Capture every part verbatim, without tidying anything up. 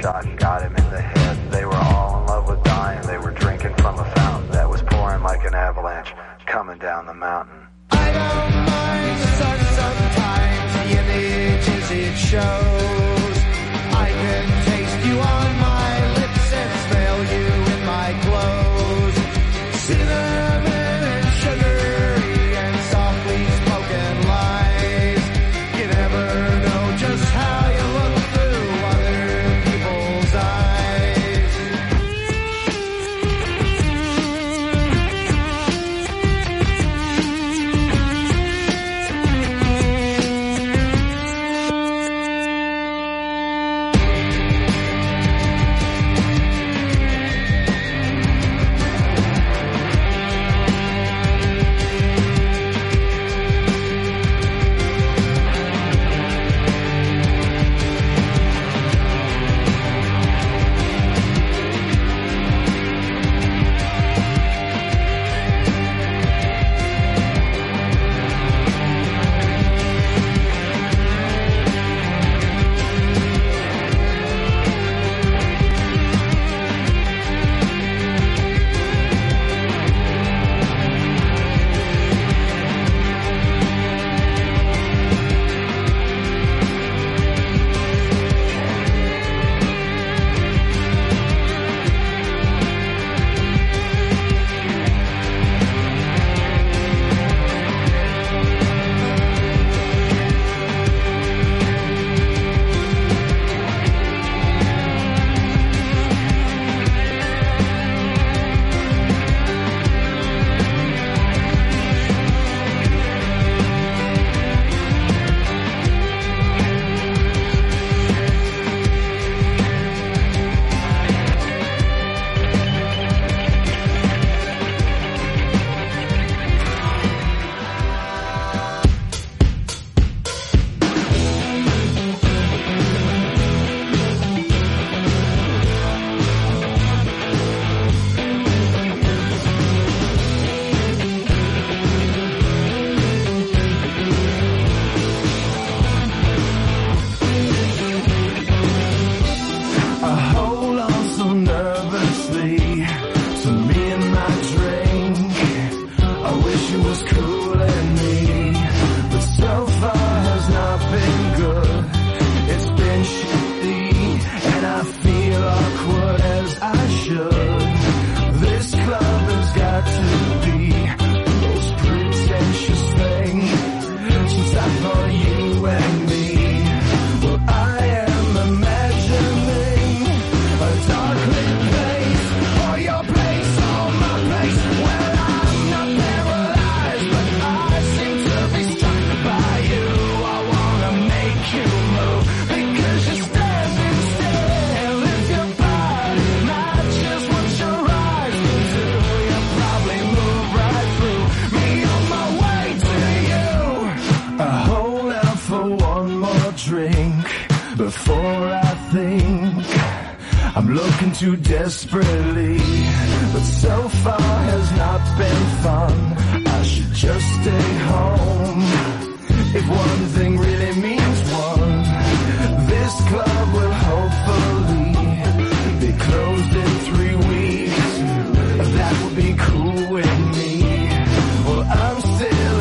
shot and got him in the head. They were all in love with dying. They were drinking from a fountain that was pouring like an avalanche coming down the mountain. I don't mind the sun sometimes, the images it shows. I can taste you on my lips and smell you in my clothes. Cinnamon and sugary and softly spoken lies. You never know just how you look through other people's eyes. Too desperately, but so far has not been fun. I should just stay home. If one thing really means one, this club will hopefully be closed in three weeks. That would be cool with me. Well, I'm still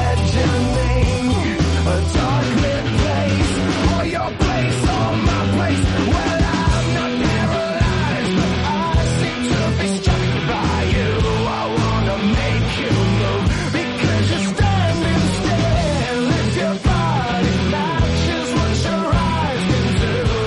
imagining a dark lit place, or your place, or my place. Well, I'm not paralyzed, but I seem to be struck by you. I wanna make you move, because you're standing still. If your body matches what your eyes can do,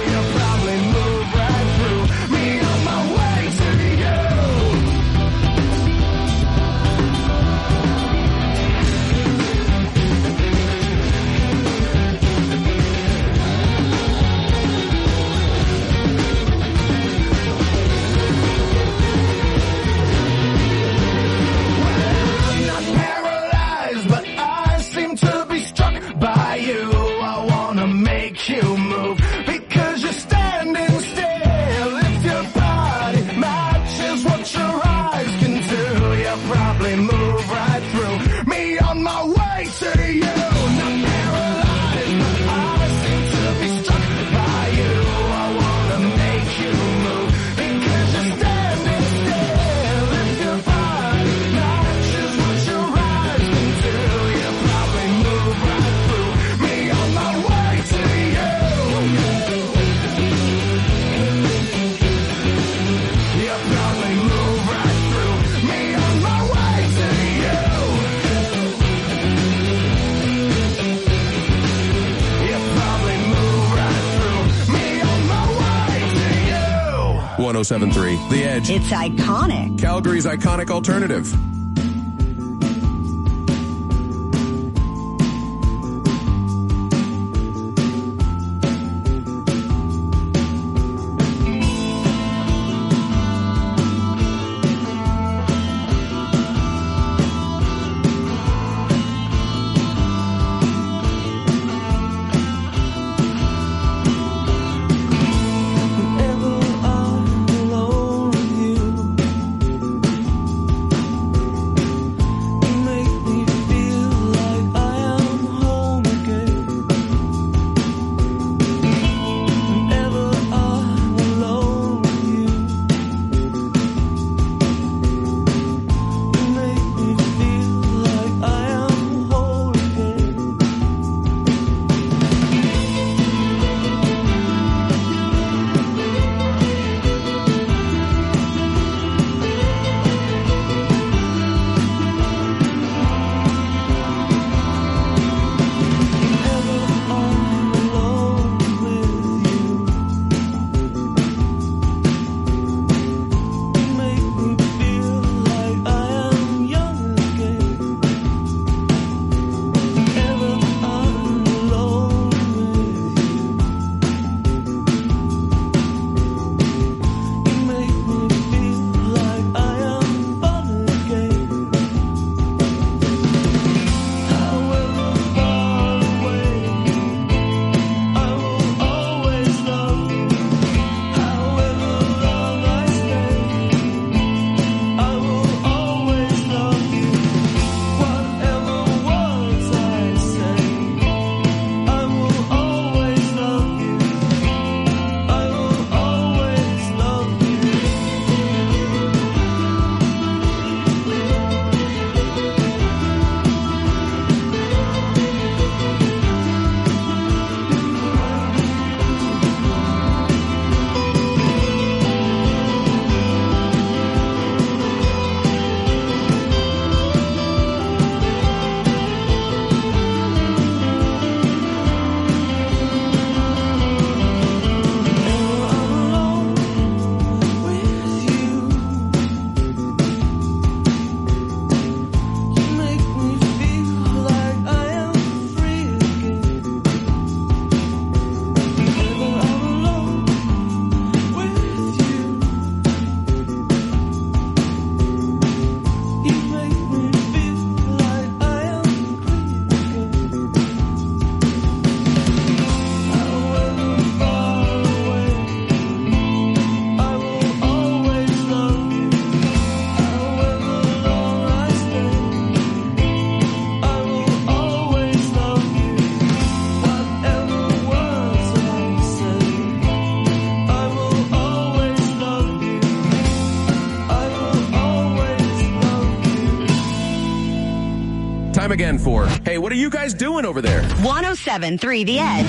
one oh seven point three The Edge. It's iconic. Calgary's iconic alternative. Time again for, hey, what are you guys doing over there? one oh seven point three The Edge.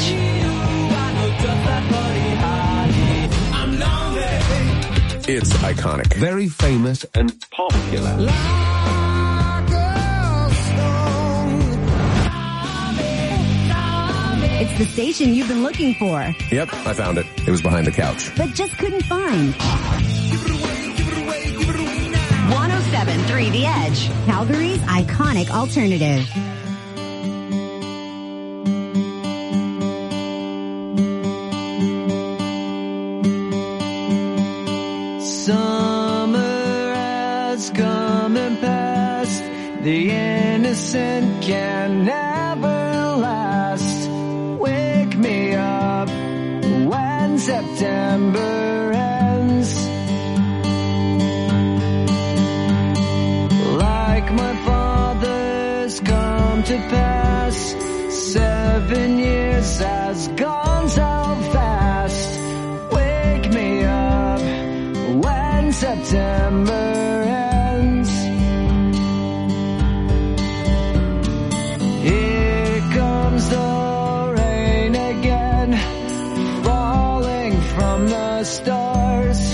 It's iconic. Very famous and popular. It's the station you've been looking for, Yep, I found it. It was behind the couch. but just couldn't find. one oh seven point three The Edge, Calgary's iconic alternative. Summer has come and passed. The innocent can never last. Wake me up when September ends. Like my father's come to pass. Seven years has gone so fast. Wake me up when September ends. Here comes the rain again, falling from the stars,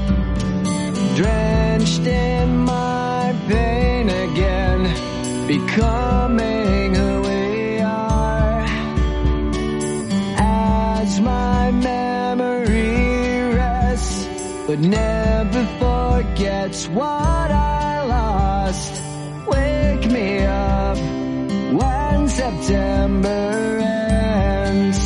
drenched in my pain again, becoming who we are. As my memory rests but never forgets what I lost. Wake me up when September ends.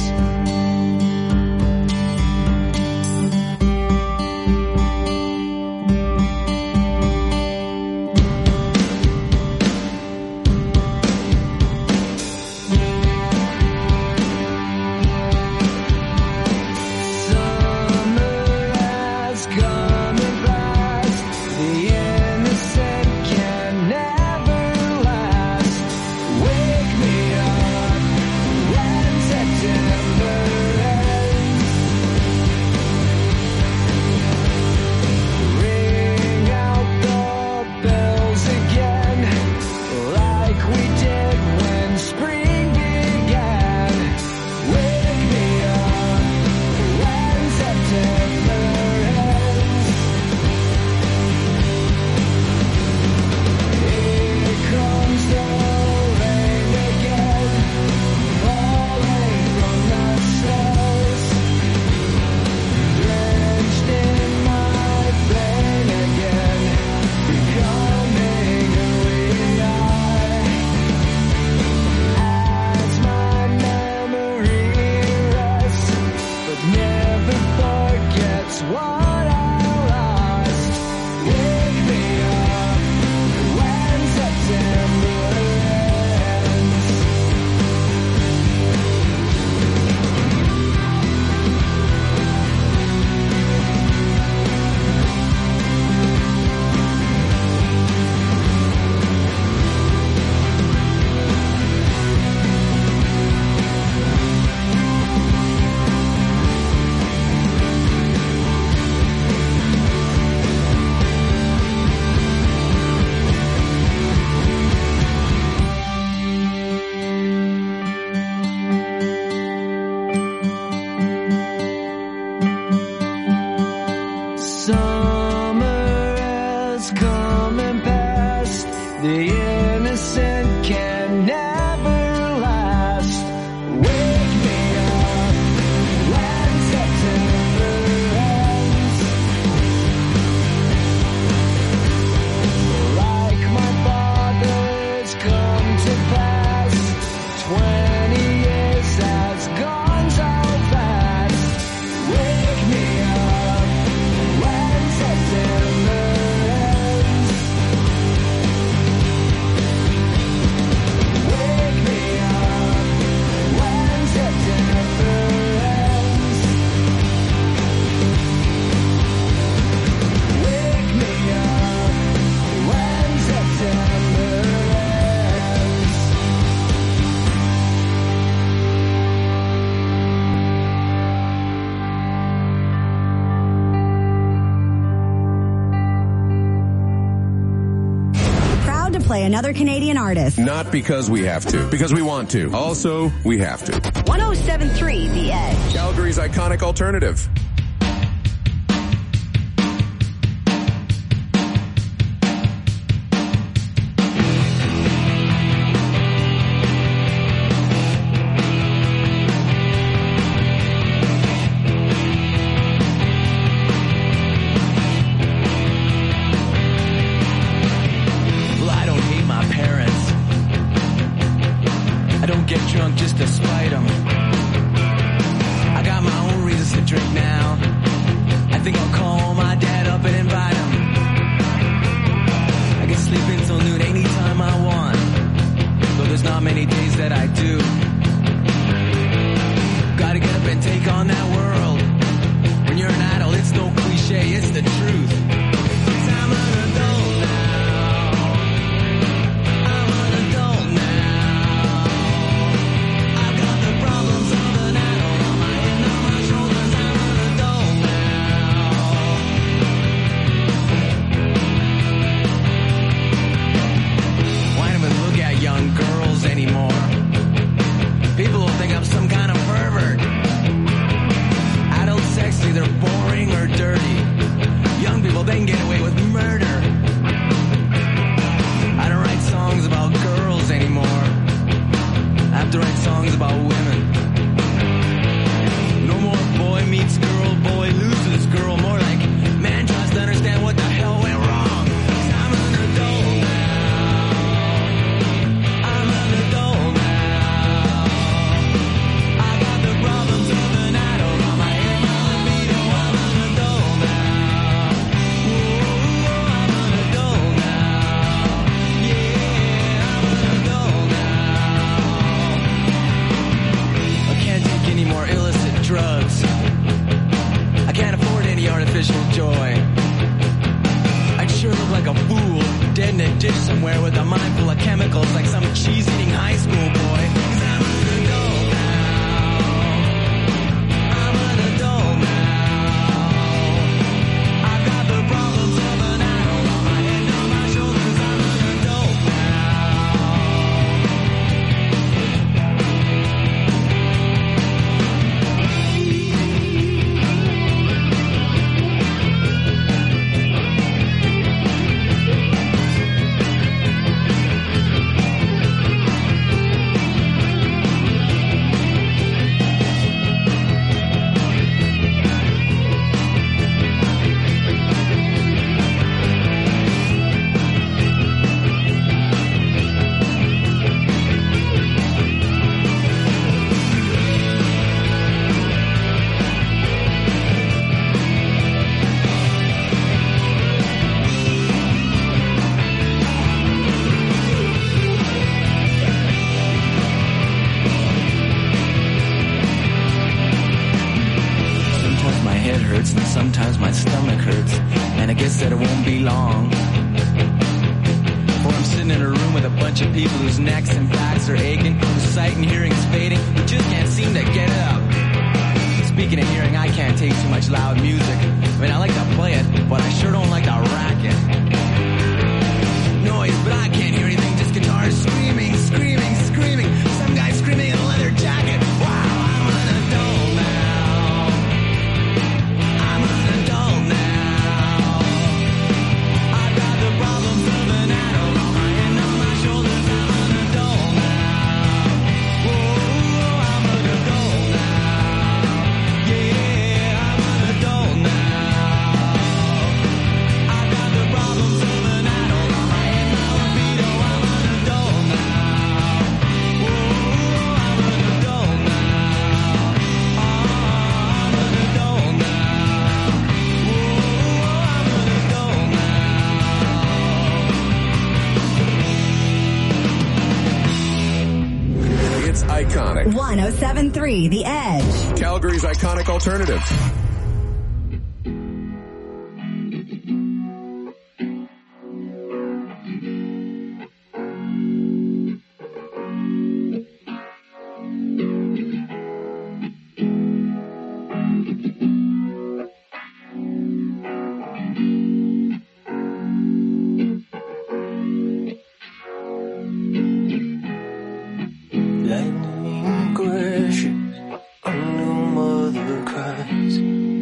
Another Canadian artist. Not because we have to, because we want to. Also, we have to. one oh seven point three The Edge. Calgary's iconic alternative. Just to spite them. I got my own reasons to drink now. sometimes my stomach hurts, and I guess that it won't be long. Or I'm sitting in a room with a bunch of people whose necks and backs are aching, whose sight and hearing is fading, who just can't seem to get it up. Speaking of hearing, I can't take too much loud music. I mean, I like to play it, but I sure don't like to rack it. Noise, but I can't hear anything, just guitars screaming, screaming, screaming. Some guy screaming in a leather jacket. Wow, I'm an adult now. I'm an adult now. I've got the problems of an adult on my head, on my shoulders. I'm an adult now. Whoa, I'm an adult now. Yeah, I'm an adult now. I've got the problems of an adult on my head, my libido. I'm an adult now. Whoa, I'm an adult now. Oh, I'm an adult now. Whoa, I'm an adult now. It's iconic. one oh seven point three The Edge. Calgary's iconic alternative. Lightning crashes, a new mother cries.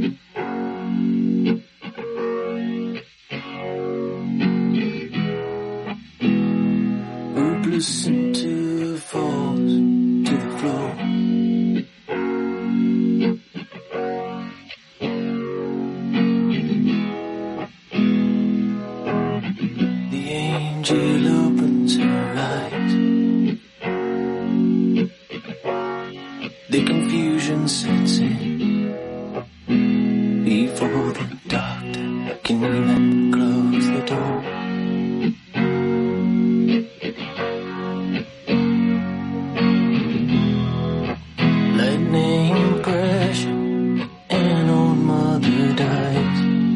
Hopeless into falls to the floor. The angel opens her eyes. The confusion sets in before the doctor can even close the door. Lightning crashing, an old mother dies.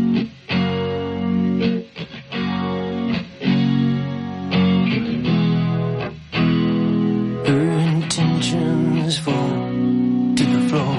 Her intentions fall to the floor.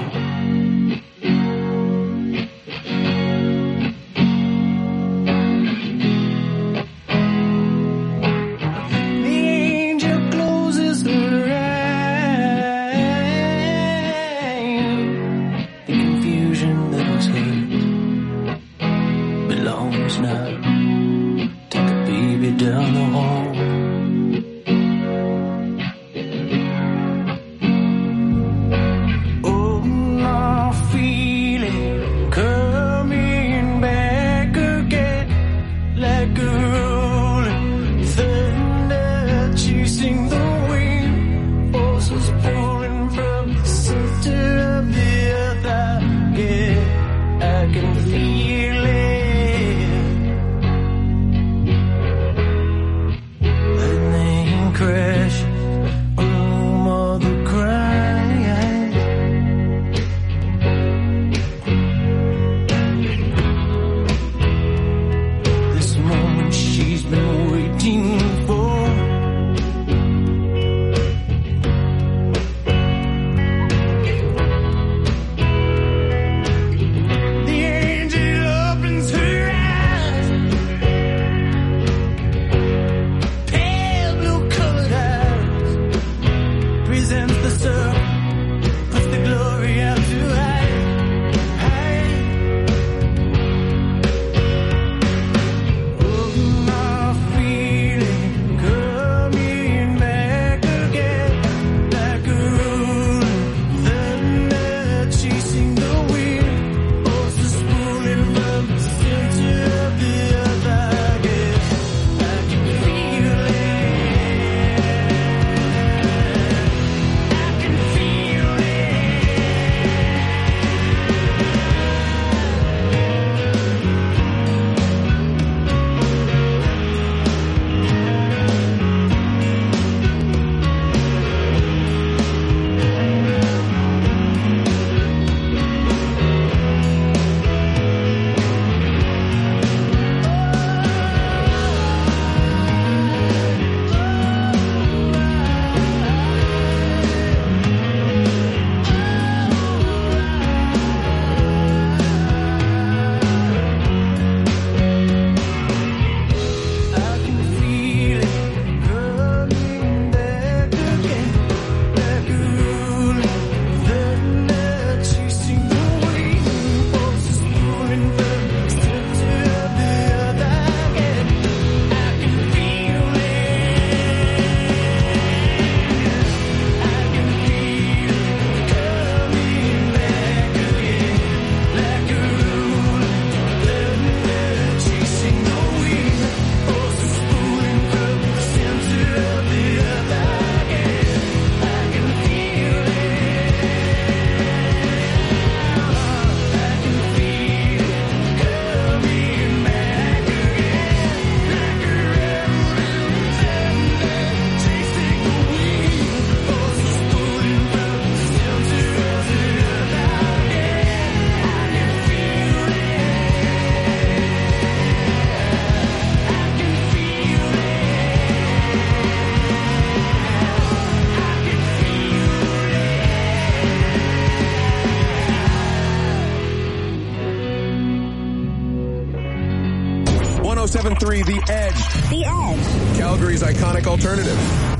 oh seven point three The Edge. The Edge. Calgary's iconic alternative.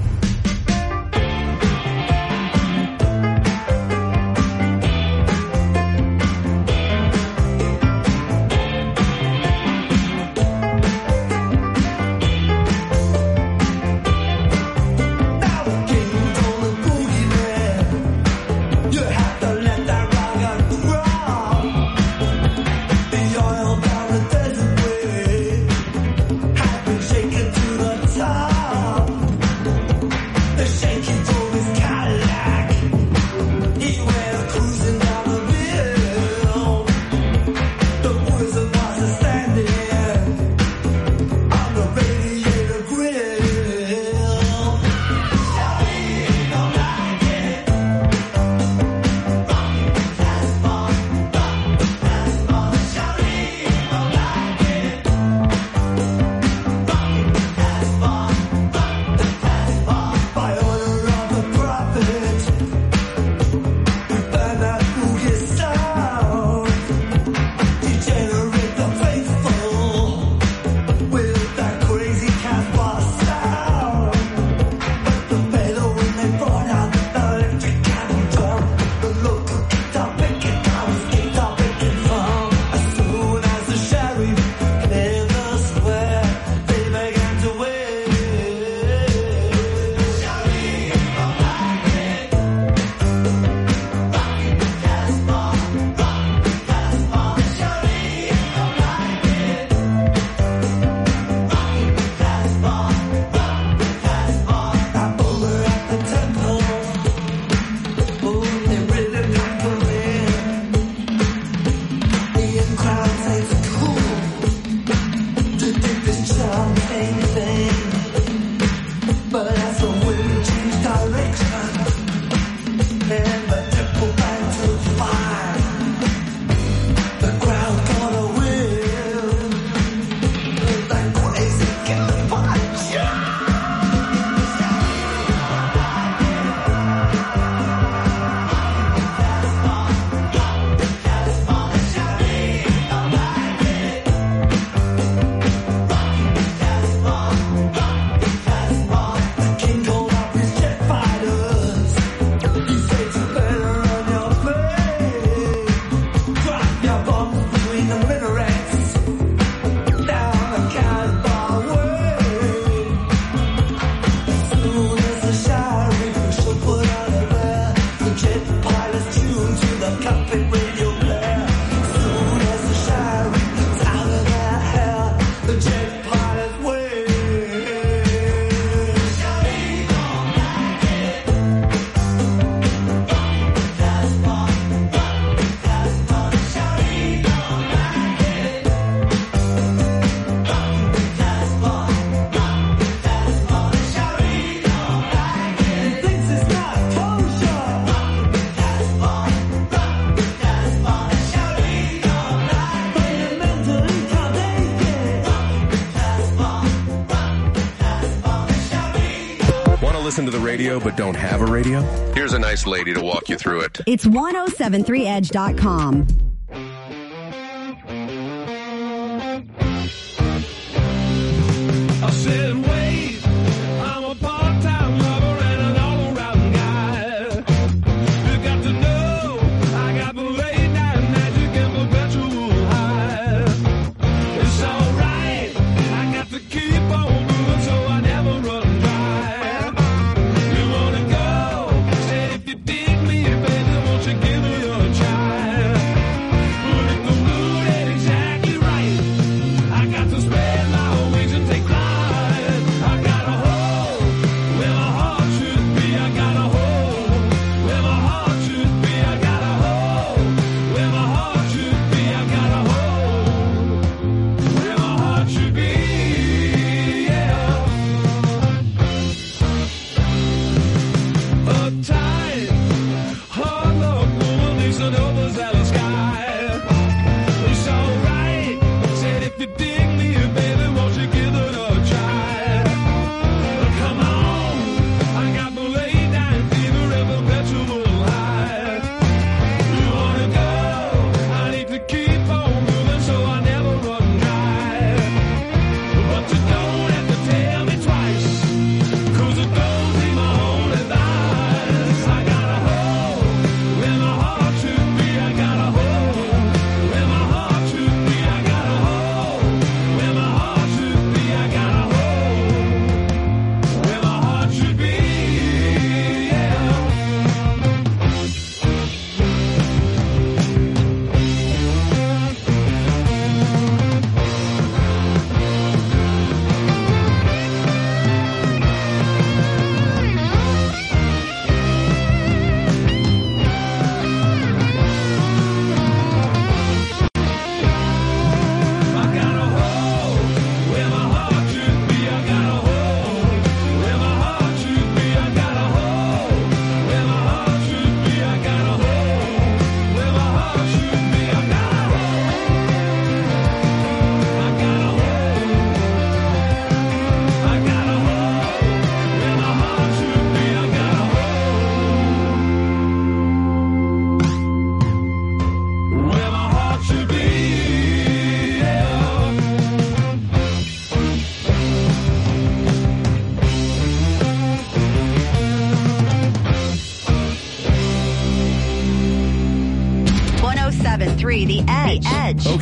Listen to the radio but don't have a radio? Here's a nice lady to walk you through it. It's ten seventy-three edge dot com. I said, wait, I'm a part-time lover and an all-around guy. You got to know, I got the late night magic and perpetual high. It's alright, I got to keep on moving so I never run dry. You wanna go? Say if you dig me, baby, won't you give me a try?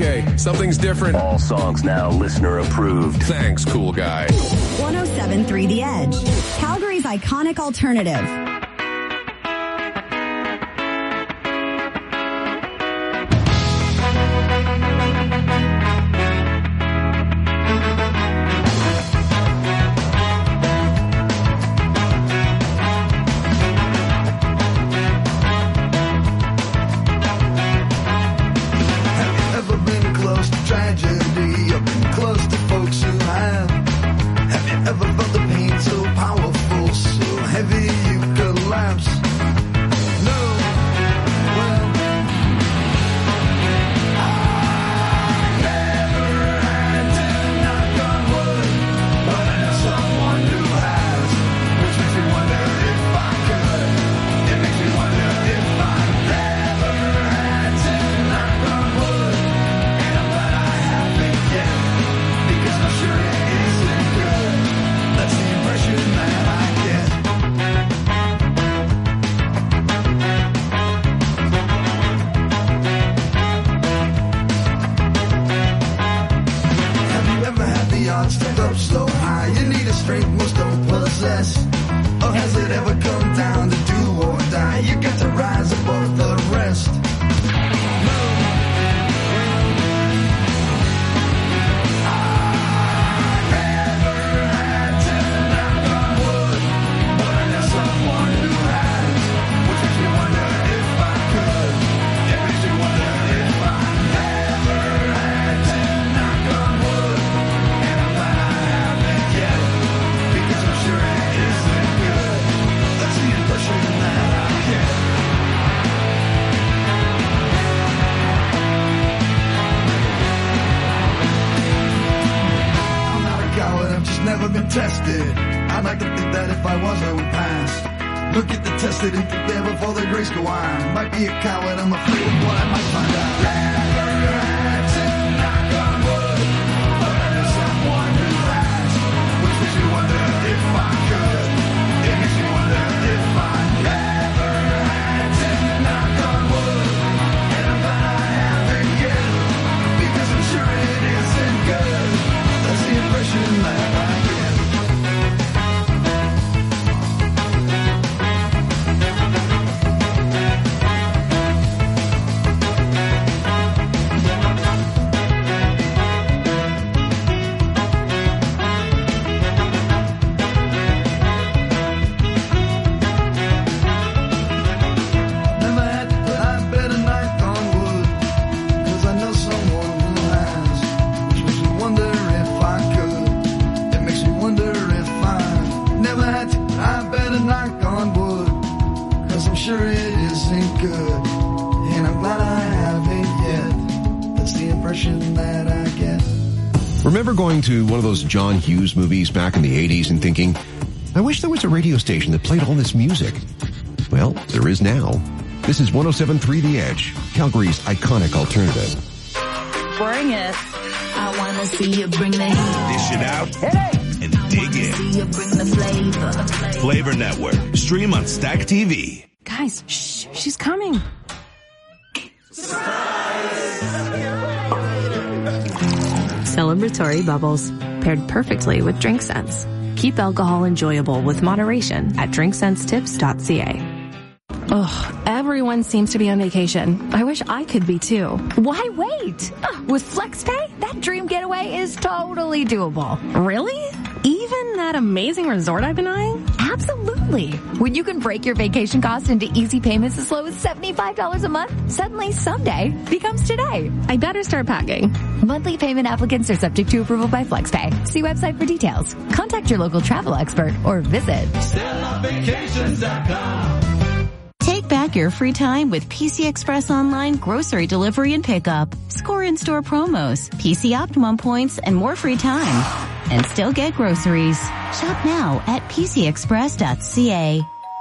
Okay, something's different. All songs now listener approved. Thanks, cool guy. one oh seven point three The Edge, Calgary's iconic alternative. Remember going to one of those John Hughes movies back in the eighties and thinking, I wish there was a radio station that played all this music. Well, there is now. This is one oh seven point three The Edge, Calgary's iconic alternative. Bring it. I want to see you bring the heat. Dish it out and dig in. See you bring the flavor. Flavor Network. Stream on Stack T V. Guys, shh, she's coming. Celebratory bubbles, paired perfectly with Drink Sense. Keep alcohol enjoyable with moderation at drink sense tips dot c a. Ugh, everyone seems to be on vacation. I wish I could be too. Why wait? Uh, with FlexPay, that dream getaway is totally doable. Really? Even that amazing resort I've been eyeing? Absolutely. When you can break your vacation costs into easy payments as low as seventy-five dollars a month, suddenly someday becomes today. I better start packing. Monthly payment applicants are subject to approval by FlexPay. See website for details. Contact your local travel expert or visit stella vacations dot com. Take back your free time with P C Express Online grocery delivery and pickup. Score in-store promos, P C Optimum points, and more free time. And still get groceries. Shop now at p c express dot c a.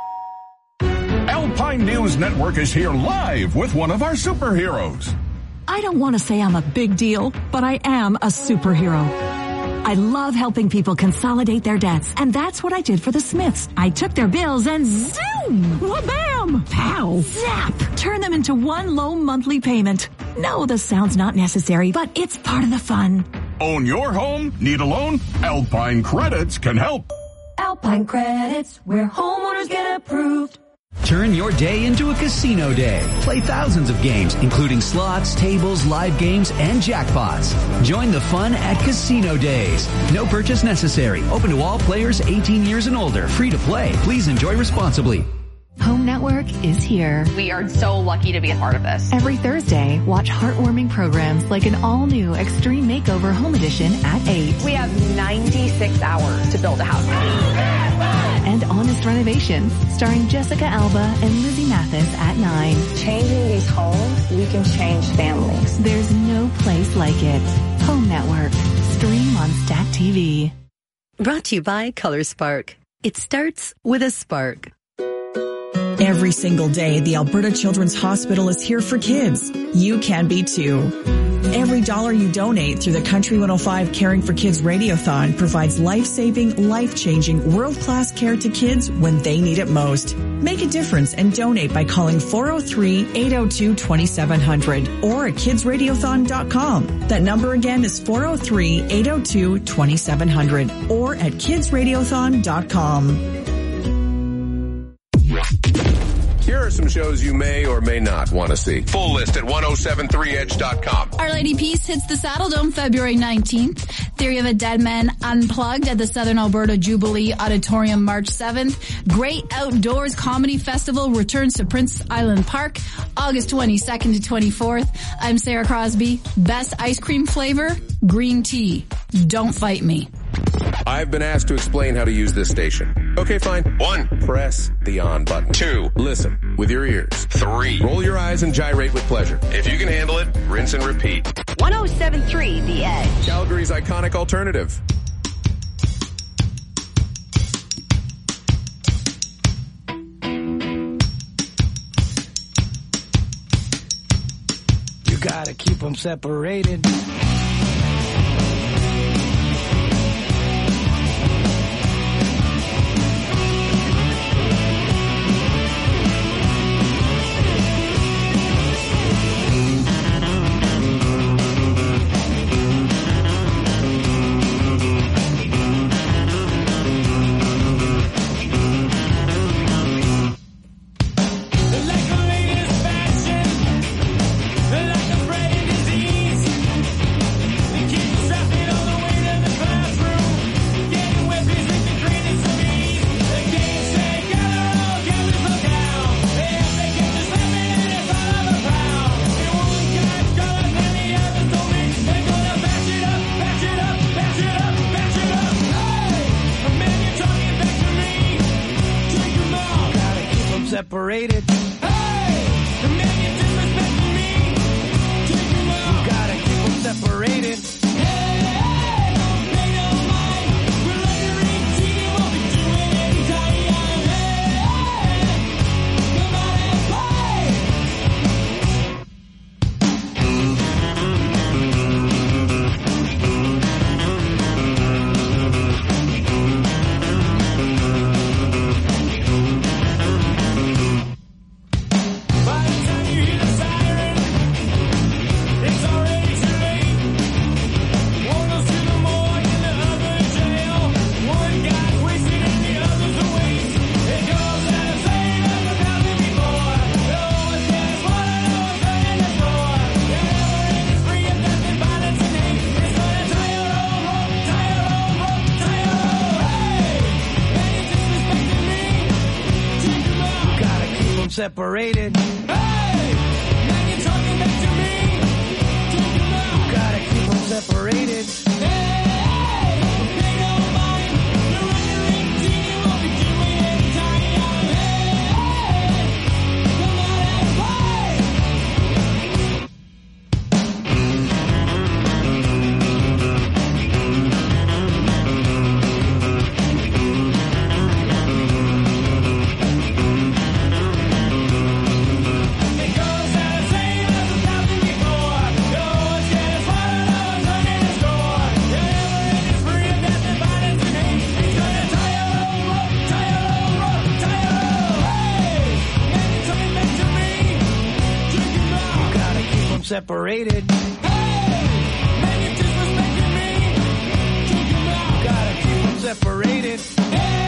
Alpine News Network is here live with one of our superheroes. I don't want to say I'm a big deal, but I am a superhero. I love helping people consolidate their debts, and that's what I did for the Smiths. I took their bills and zoom! Wha-bam! Pow! Zap! Turn them into one low monthly payment. No, the sound's not necessary, but it's part of the fun. Own your home? Need a loan? Alpine Credits can help. Alpine Credits, where homeowners get approved. Turn your day into a casino day. Play thousands of games, including slots, tables, live games, and jackpots. Join the fun at Casino Days. No purchase necessary. Open to all players eighteen years and older. Free to play. Please enjoy responsibly. Home Network is here. We are so lucky to be a part of this. Every Thursday, watch heartwarming programs like an all-new Extreme Makeover Home Edition at eight. We have ninety-six hours to build a house. And Honest Renovations, starring Jessica Alba and Lizzie Mathis at nine. Changing these homes, we can change families. There's no place like it. Home Network. Stream on Stack T V. Brought to you by Color Spark. It starts with a spark. Every single day, the Alberta Children's Hospital is here for kids. You can be too. Every dollar you donate through the Country one oh five Caring for Kids Radiothon provides life-saving, life-changing, world-class care to kids when they need it most. Make a difference and donate by calling four oh three, eight oh two, two seven zero zero or at kids radiothon dot com. That number again is four oh three, eight oh two, two seven zero zero or at kids radiothon dot com. Here are some shows you may or may not want to see. Full list at ten seventy-three edge dot com. Our Lady Peace hits the Saddle Dome February nineteenth. Theory of a Dead Man Unplugged at the Southern Alberta Jubilee Auditorium March seventh. Great Outdoors Comedy Festival returns to Prince Island Park August twenty-second to twenty-fourth. I'm Sarah Crosby. Best ice cream flavor? Green tea. Don't fight me. I've been asked to explain how to use this station. Okay, fine. One, press the on button. Two, listen with your ears. Three, roll your eyes and gyrate with pleasure. If you can handle it, rinse and repeat. one oh seven point three The Edge. Calgary's iconic alternative. You gotta keep them separated. Separated. Hey! The man you disrespecting me. Take him out. You gotta keep them separated. Hey! Hey! Don't pay no mind. We're under eighteen. We'll be doing it anytime. Hey! Come on and play. Separated. Hey! Now you're talking back to me. Take them out. You gotta keep them separated. Hey! Don't pay no mind. You're under eighteen. We'll be doing it anytime. Hey! Come on and play. separated. Hey, man, you're disrespecting me. Take him out. Gotta keep them separated. Hey.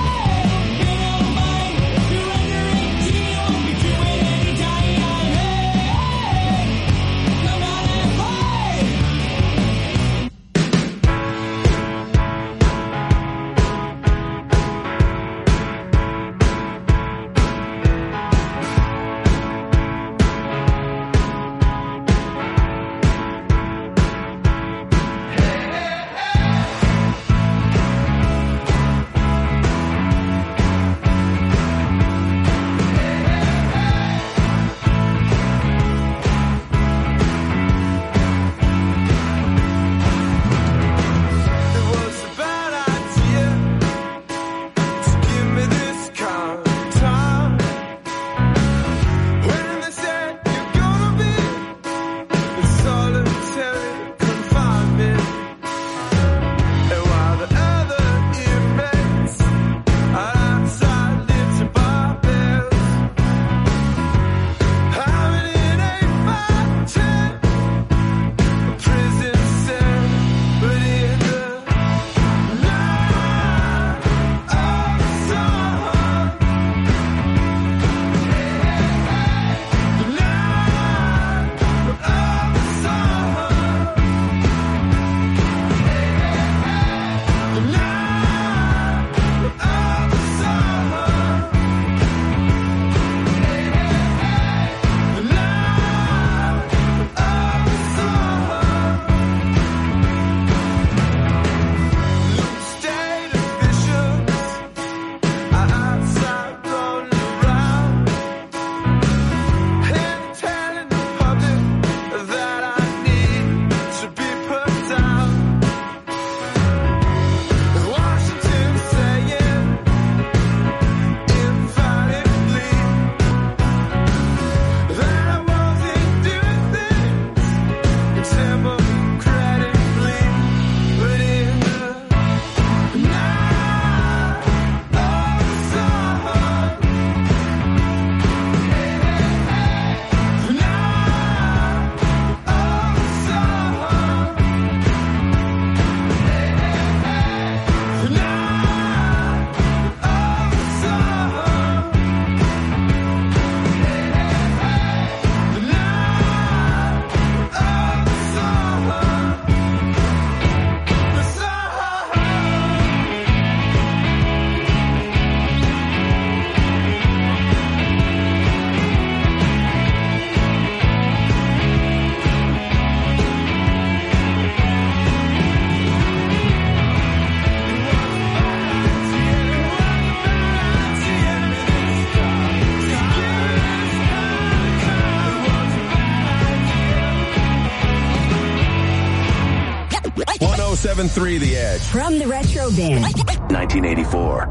one oh seven point three The Edge. From the Retro Bin. nineteen eighty-four.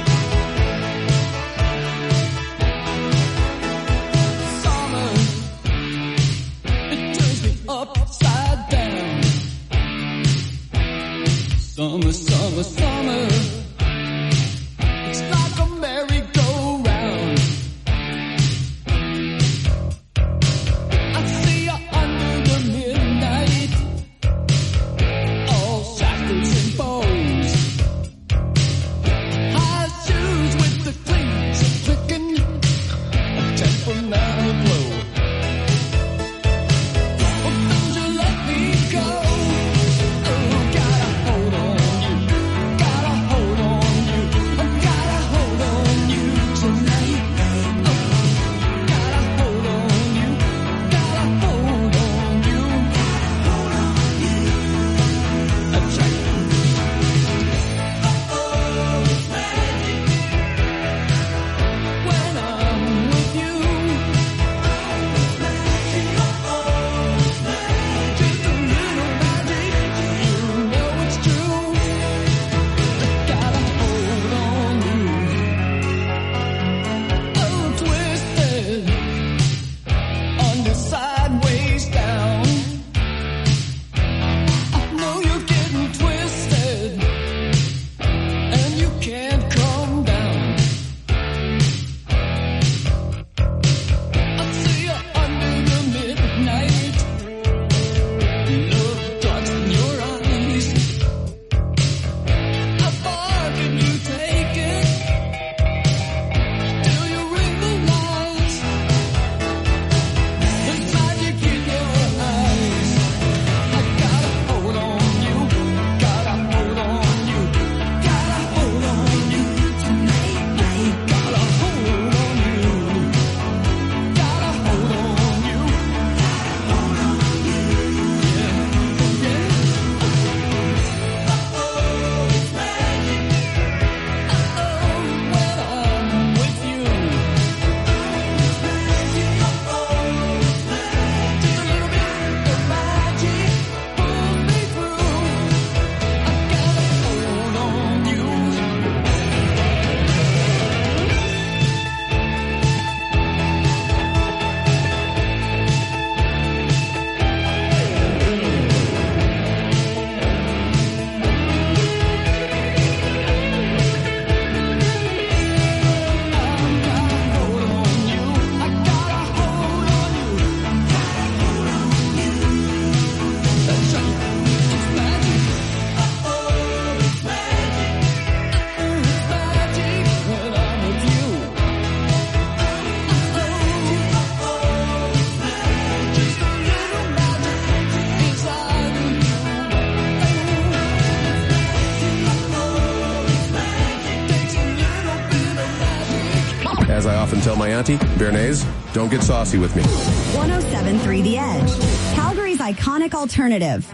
Summer As I often tell my auntie, Bernays, don't get saucy with me. one oh seven point three The Edge, Calgary's iconic alternative.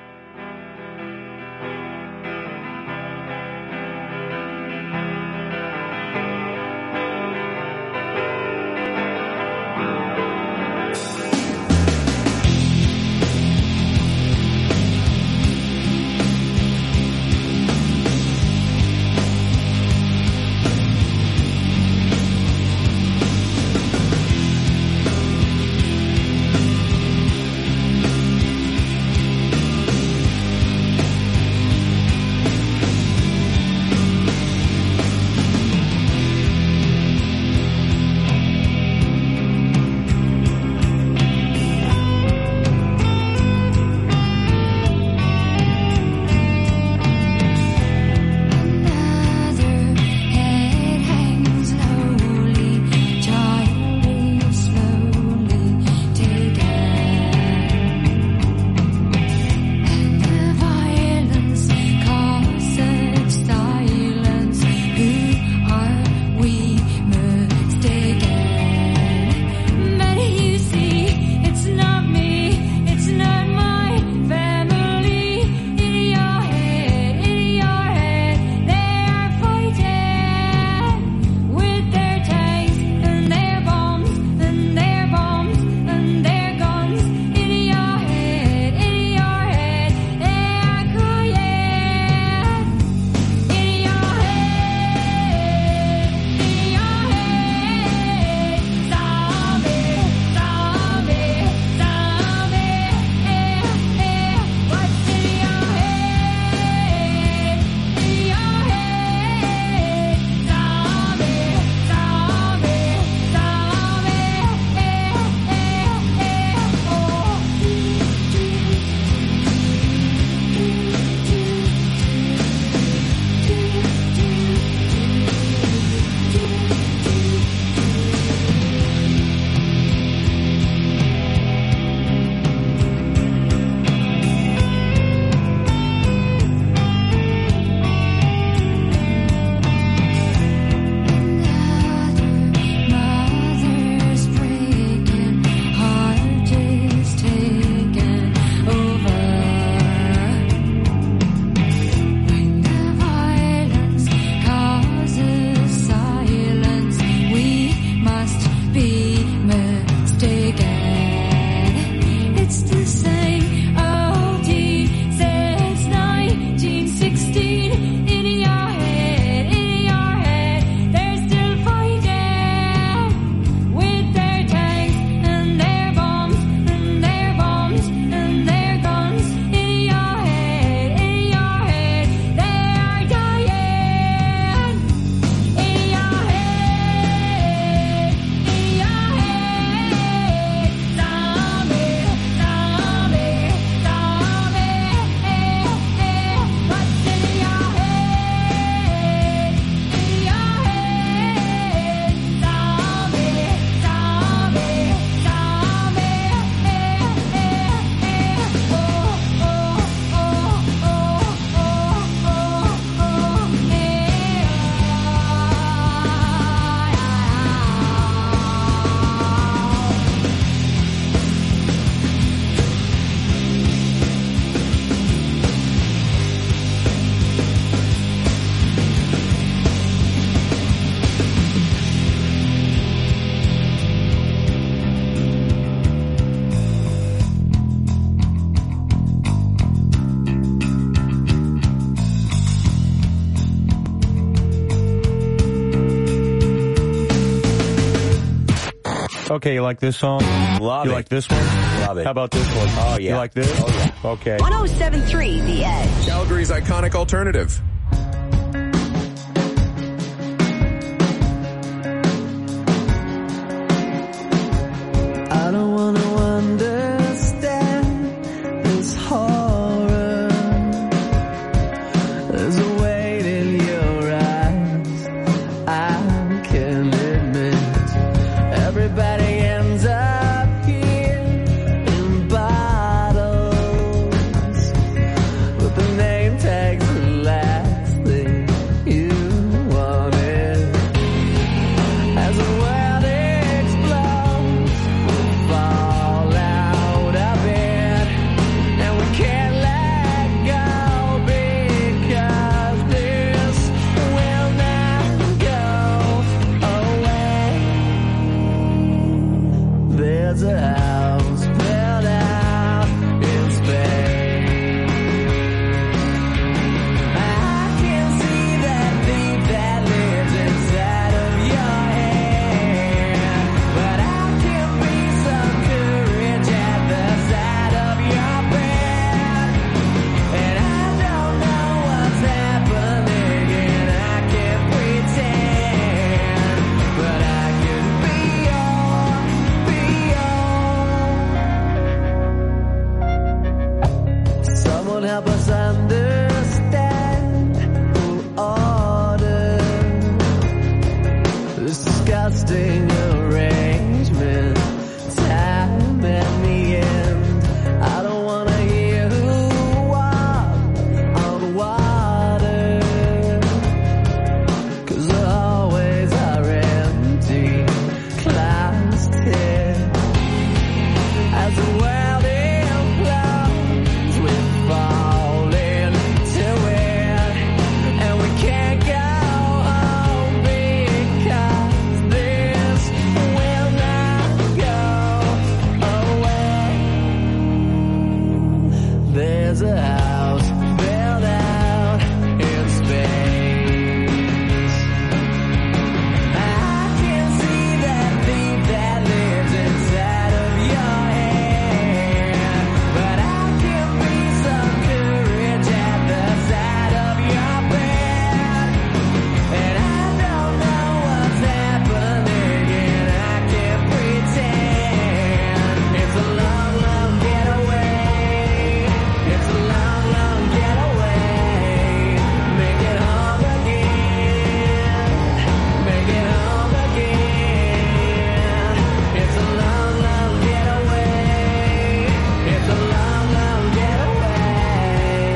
Okay, you like this song? Love you it. You like this one? Love it. How about this one? Oh, yeah. You like this? Oh, yeah. Okay. one oh seven point three The Edge. Calgary's iconic alternative. I don't wanna understand this horror. There's a weight in your eyes, I can admit. Everybody ends up here in bottles, but the name tags are last. a house built out in Spain. I can see that thief that lives inside of your head, but I can be some courage at the side of your bed. And I don't know what's happening, and I can't pretend, but I can be all, be all. Someone help us understand who ordered this disgusting arrangement. Time and the end. I don't wanna hear who walked on water, 'cause the hallways are empty, closeted. As the world implodes, we fall into it, and we can't go home because this will not go away. There's a house built out in space. I can see that thief that lives inside of your head, but I can be some courage at the side of your bed. And I don't know what's happening, and I can't pretend. It's a long, long getaway. It's a long, long getaway. Make it home again. Make it home again. It's a long, long getaway. It's a long, long getaway.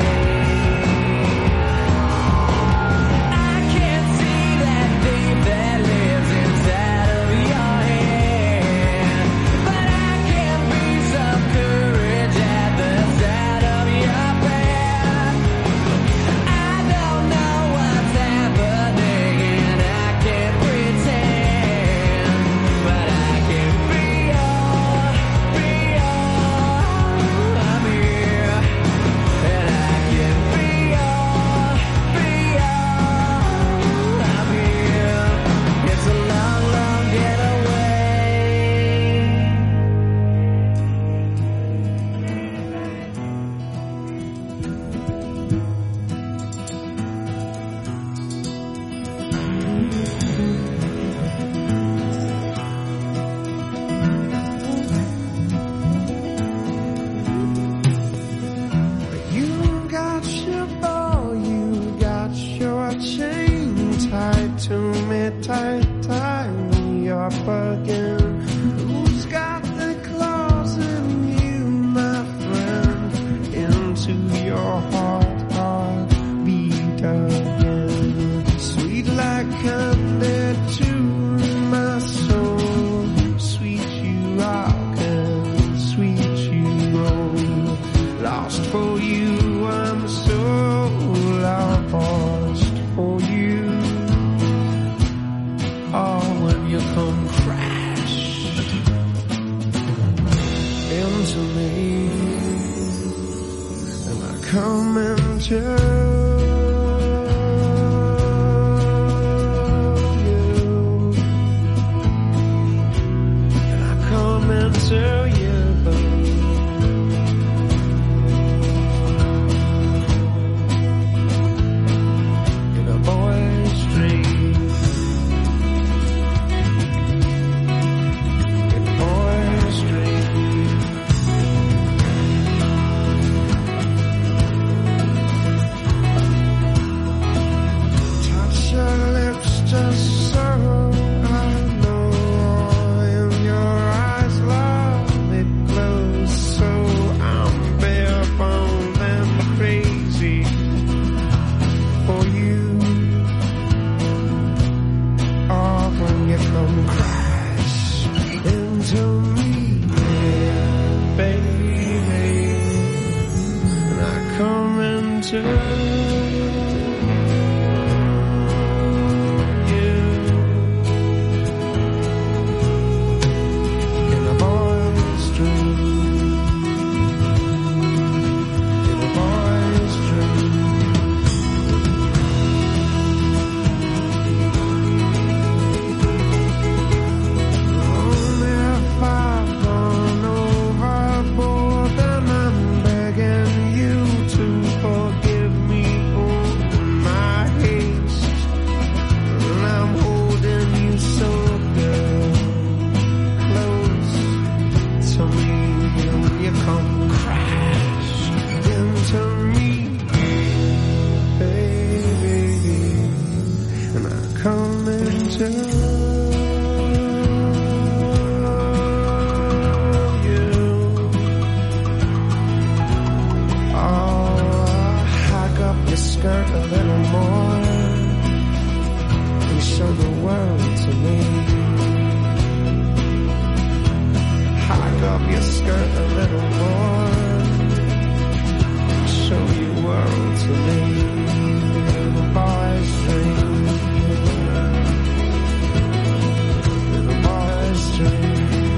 I can see that thief that lives inside of your head, but I can be some courage at the side of your bed. I don't know what's happening, and I can't pretend, but I can be all, be all. I'm here, and I can be all, be all. I'm here. It's a long, long getaway. You got your ball, you got your chain tied to me, tight, tie me up again. Who's got the claws in you, my friend? Into your heart, heart beat again. Sweet like candy to my soul. Sweet you rock and sweet you roll. Lost for you, I'm so lost for you. Oh, when you come crash into me, and I come into you, and I come into you. In a boy's dream, in a boy's dream. Touch your lips just so I know. In your eyes, love, it glows so. I'm barebone and crazy for you. Oh, when you come crash into me, yeah, baby, and I come into you in a boy. skirt a little more and show the world to me. Hike up your skirt a little more, show your world to me. Little boy's dream, little boy's dream.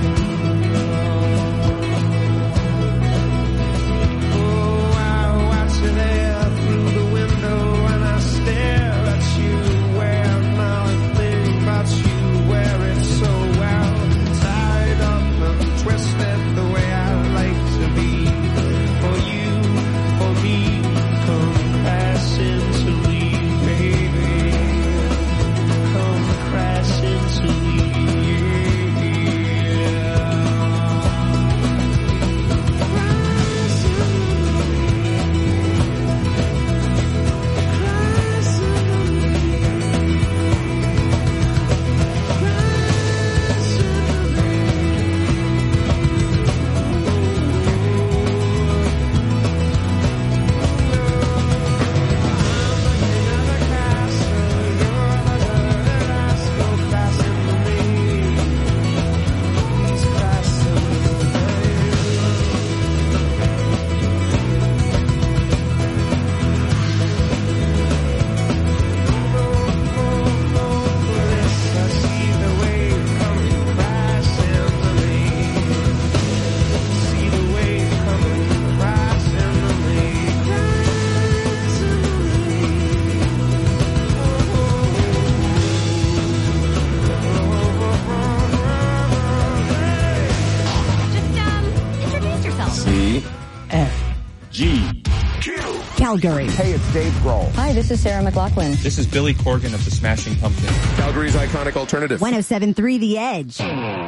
Calgary. Hey, it's Dave Grohl. Hi, this is Sarah McLachlan. This is Billy Corgan of the Smashing Pumpkins. Calgary's iconic alternative. one oh seven point three The Edge.